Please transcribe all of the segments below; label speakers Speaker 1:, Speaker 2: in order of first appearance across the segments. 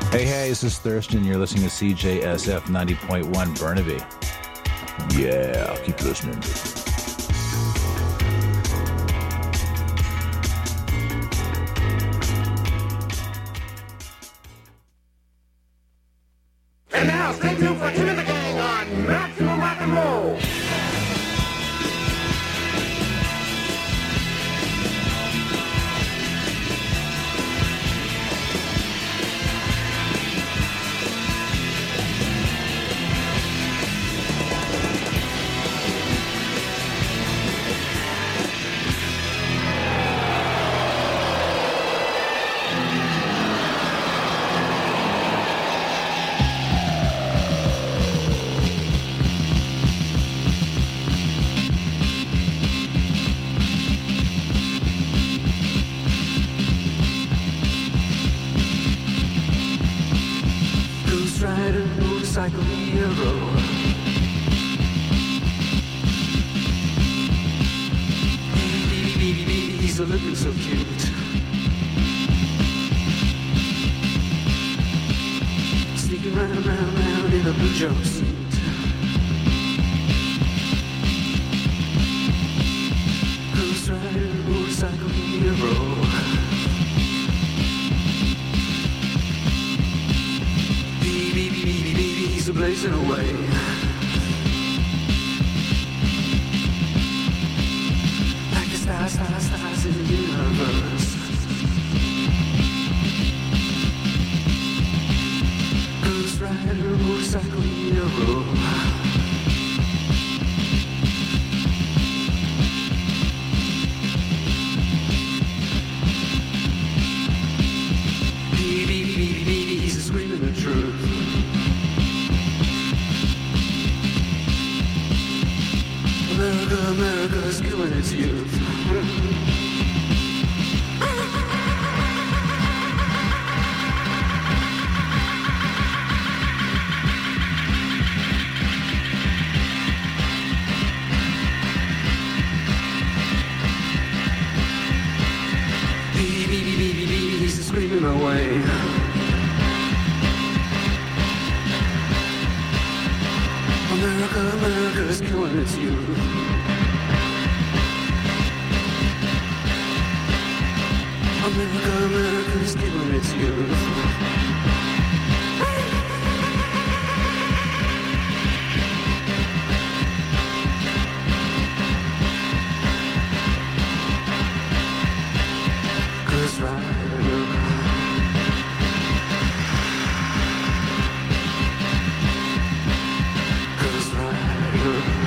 Speaker 1: Hey, this is Thurston. You're listening to CJSF 90.1 Burnaby. Yeah, keep listening.
Speaker 2: And now, stay tuned for Tim and the Gang on Maximum Rock and Roll.
Speaker 3: Motorcycle hero. He's looking so cute. Sneaking round in a blue jumpsuit. Ghost rider, motorcycle hero. He's blazing away. Like the stars in the universe. Ghost rider, motorcycle hero. He's screaming the truth. America's killing its youth. He's screaming away. America's killing its youth. America's killing its youth. Ghost rider. Ghost rider.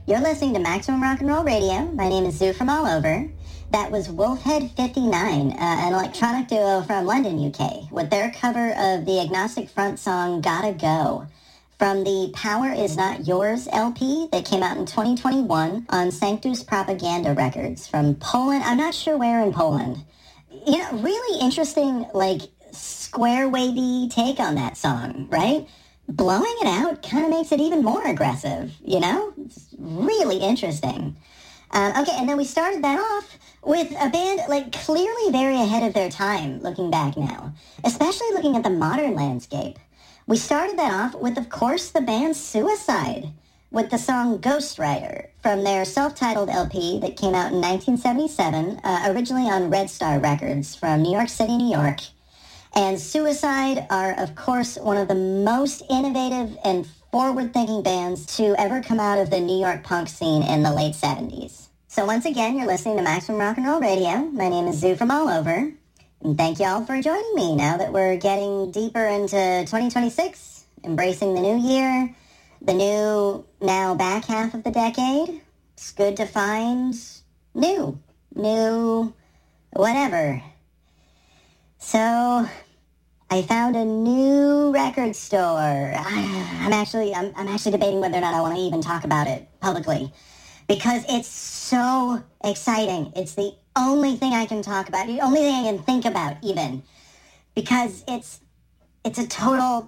Speaker 4: You're listening to Maximum Rock and Roll Radio. My name is Zoo from All Over. That was Wolfhead 59, an electronic duo from London, UK, with their cover of the Agnostic Front song Gotta Go, from the Power Is Not Yours LP that came out in 2021 on Sanctus Propaganda Records from Poland. I'm not sure where in Poland. You know, really interesting, like, square wavy take on that song, right? Blowing it out kind of makes it even more aggressive, you know? It's really interesting. Okay, and then we started that off with a band, like, clearly very ahead of their time, looking back now, especially looking at the modern landscape. We started that off with, of course, the band Suicide, with the song Ghostwriter from their self-titled LP that came out in 1977, originally on Red Star Records from New York City, New York. And Suicide are, of course, one of the most innovative and forward-thinking bands to ever come out of the New York punk scene in the late 70s. So once again, you're listening to Maximum Rock and Roll Radio. My name is Zoo from All Over. And thank y'all for joining me now that we're getting deeper into 2026, embracing the new year, the new, now back half of the decade. It's good to find new, whatever. So I found a new record store. I'm actually debating whether or not I want to even talk about it publicly, because it's so exciting. It's the only thing I can talk about, the only thing I can think about even, because it's a front.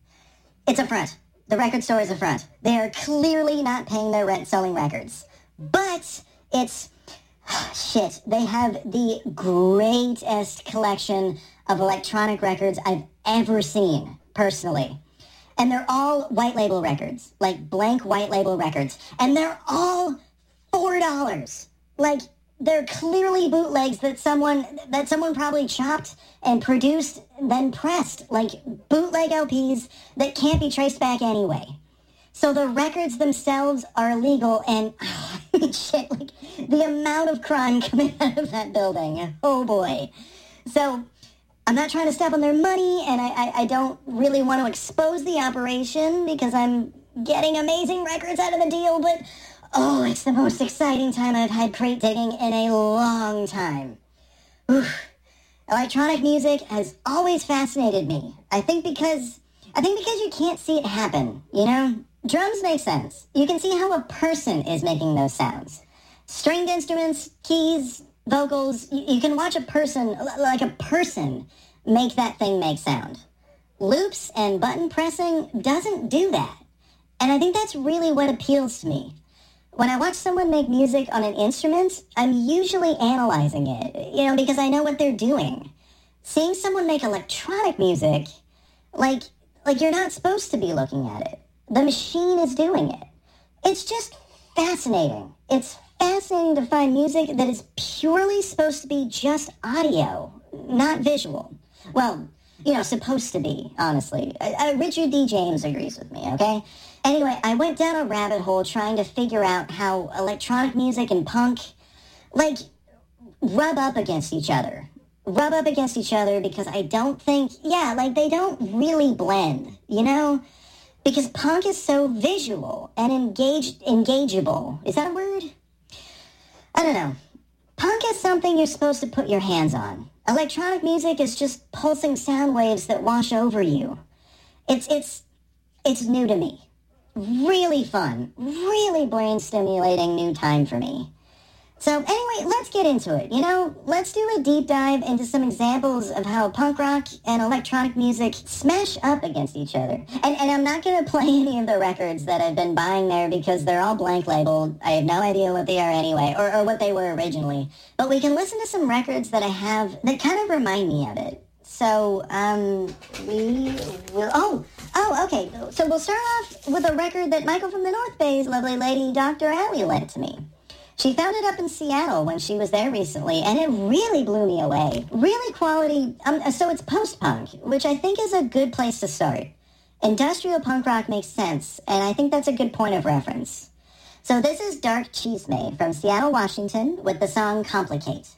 Speaker 4: The record store is a front. They are clearly not paying their rent selling records, but it's, shit, they have the greatest collection of electronic records I've ever seen, personally. And they're all white label records, like blank white label records. And they're all $4. Like, they're clearly bootlegs that someone probably chopped and produced, then pressed, like bootleg LPs that can't be traced back anyway. So the records themselves are illegal, and shit, like the amount of crime coming out of that building, oh boy. So I'm not trying to step on their money, and I don't really want to expose the operation because I'm getting amazing records out of the deal, but oh, it's the most exciting time I've had crate digging in a long time. Oof. Electronic music has always fascinated me. I think because you can't see it happen, you know? Drums make sense. You can see how a person is making those sounds. Stringed instruments, keys, vocals, you can watch a person make that thing make sound. Loops and button pressing doesn't do that. And I think that's really what appeals to me. When I watch someone make music on an instrument, I'm usually analyzing it, you know, because I know what they're doing. Seeing someone make electronic music, like you're not supposed to be looking at it. The machine is doing it. It's just fascinating. It's fascinating to find music that is purely supposed to be just audio, not visual. Well, you know, supposed to be, honestly. Richard D. James agrees with me, okay? Anyway, I went down a rabbit hole trying to figure out how electronic music and punk, like, rub up against each other. Because I don't think, they don't really blend, you know? Because punk is so visual and engageable. Is that a word? I don't know. Punk is something you're supposed to put your hands on. Electronic music is just pulsing sound waves that wash over you. It's new to me. Really fun, really brain-stimulating new time for me. So anyway, let's get into it, you know? Let's do a deep dive into some examples of how punk rock and electronic music smash up against each other. And I'm not going to play any of the records that I've been buying there because they're all blank labeled. I have no idea what they are anyway, or what they were originally. But we can listen to some records that I have that kind of remind me of it. So, we will... okay. So we'll start off with a record that Michael from the North Bay's lovely lady, Dr. Allie, lent to me. She found it up in Seattle when she was there recently, and it really blew me away. Really quality... so it's post-punk, which I think is a good place to start. Industrial punk rock makes sense, and I think that's a good point of reference. So this is Dark Chisme from Seattle, Washington, with the song Complicate.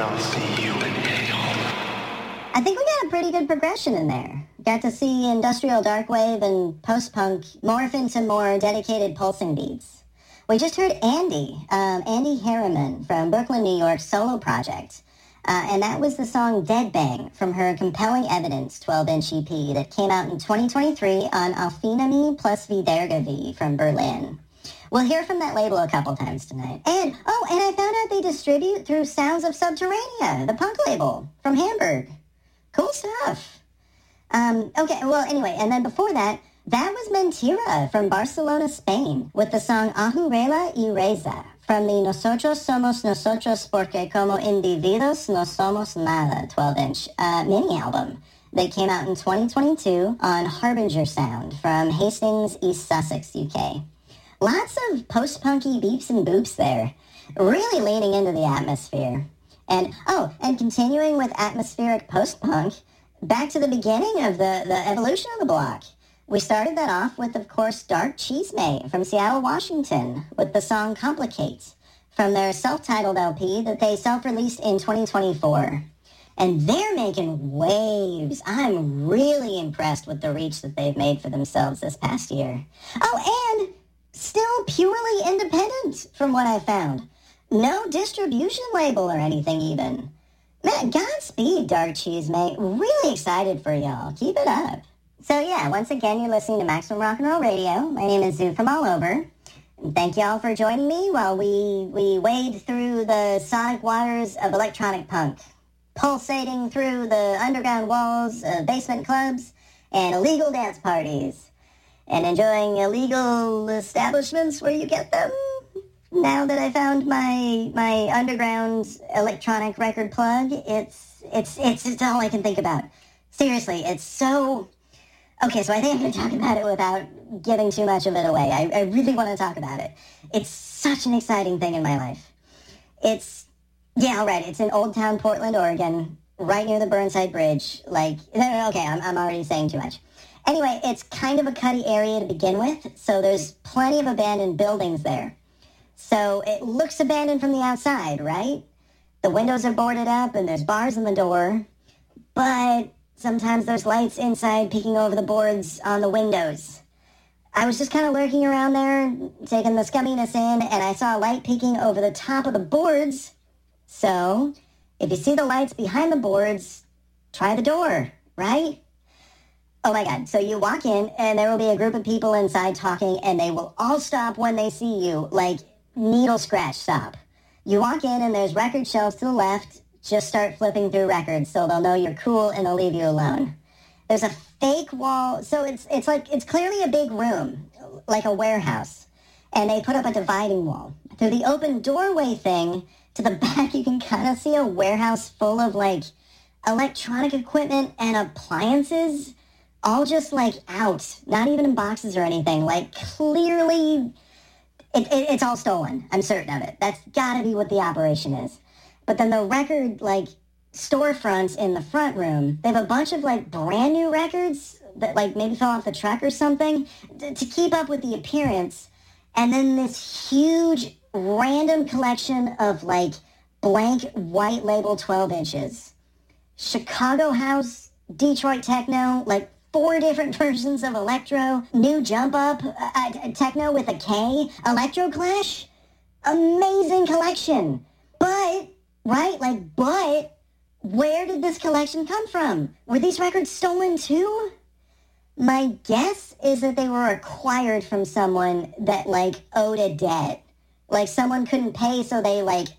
Speaker 3: I'll see you in hell.
Speaker 4: I think we got a pretty good progression in there. Got to see industrial darkwave and post-punk morph into more dedicated pulsing beats. We just heard Andy Harriman from Brooklyn, New York's solo project. And that was the song Dead Bang from her Compelling Evidence 12-inch EP that came out in 2023 on Alfinami plus Wiedergabe from Berlin. We'll hear from that label a couple times tonight. And I found out they distribute through Sounds of Subterranea, the punk label from Hamburg. Cool stuff. Okay, well, anyway, and then before that was Mentira from Barcelona, Spain, with the song Ahurela y Reza from the Nosotros Somos Nosotros Porque Como Individuos No Somos Nada 12-inch mini album that came out in 2022 on Harbinger Sound from Hastings, East Sussex, UK. Lots of post-punky beeps and boops there, really leaning into the atmosphere. And continuing with atmospheric post-punk, back to the beginning of the evolution of the block. We started that off with, of course, Dark Cheesemate from Seattle, Washington, with the song Complicate from their self-titled LP that they self-released in 2024. And they're making waves. I'm really impressed with the reach that they've made for themselves this past year. Oh, and still purely independent from what I found. No distribution label or anything even. Man, Godspeed, Dark Cheesemate. Really excited for y'all. Keep it up. So yeah, once again, you're listening to Maximum Rock and Roll Radio. My name is Zoo from All Over. And thank y'all for joining me while we wade through the sonic waters of electronic punk, pulsating through the underground walls of basement clubs and illegal dance parties, and enjoying illegal establishments where you get them. Now that I found my underground electronic record plug, it's all I can think about. Seriously, it's so... Okay, so I think I'm going to talk about it without giving too much of it away. I really want to talk about it. It's such an exciting thing in my life. It's in Old Town, Portland, Oregon, right near the Burnside Bridge. Okay, I'm already saying too much. Anyway, it's kind of a cutty area to begin with, so there's plenty of abandoned buildings there. So it looks abandoned from the outside, right? The windows are boarded up and there's bars on the door, but sometimes there's lights inside peeking over the boards on the windows. I was just kind of lurking around there, taking the scumminess in, and I saw a light peeking over the top of the boards. So, if you see the lights behind the boards, try the door, right? Oh my God, so you walk in, and there will be a group of people inside talking, and they will all stop when they see you, like needle scratch stop. You walk in, and there's record shelves to the left. Just start flipping through records so they'll know you're cool and they'll leave you alone. There's a fake wall, so it's clearly a big room, like a warehouse. And they put up a dividing wall. Through the open doorway thing, to the back you can kind of see a warehouse full of electronic equipment and appliances, all just out, not even in boxes or anything. Clearly, it's all stolen. I'm certain of it. That's gotta be what the operation is. But then the record, storefronts in the front room, they have a bunch of, brand new records that, maybe fell off the truck or something to keep up with the appearance. And then this huge random collection of, blank white label 12 inches. Chicago House, Detroit Techno, 4 different versions of electro, new jump up, techno with a K, Electro Clash. Amazing collection. But... Right? But where did this collection come from? Were these records stolen too? My guess is that they were acquired from someone that, owed a debt. Someone couldn't pay, so they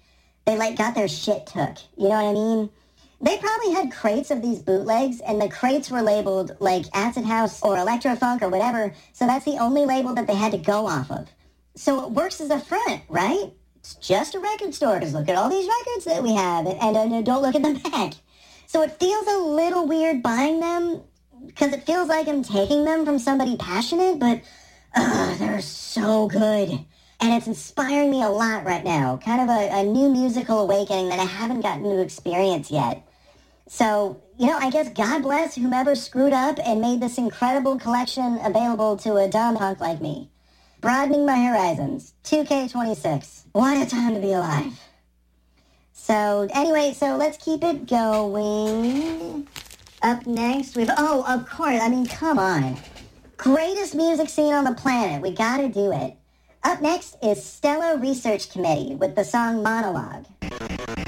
Speaker 4: got their shit took. You know what I mean? They probably had crates of these bootlegs, and the crates were labeled, Acid House or Electrofunk or whatever, so that's the only label that they had to go off of. So it works as a front, right? It's just a record store, because look at all these records that we have, and don't look at the back. So it feels a little weird buying them, because it feels like I'm taking them from somebody passionate, but they're so good. And it's inspiring me a lot right now, kind of a new musical awakening that I haven't gotten to experience yet. So, I guess God bless whomever screwed up and made this incredible collection available to a dumb punk like me. Broadening my horizons. 2K26. What a time to be alive. So anyway, so let's keep it going. Up next, oh, of course, I mean, come on. Greatest music scene on the planet. We gotta do it. Up next is Stella Research Committee with the song Monologue.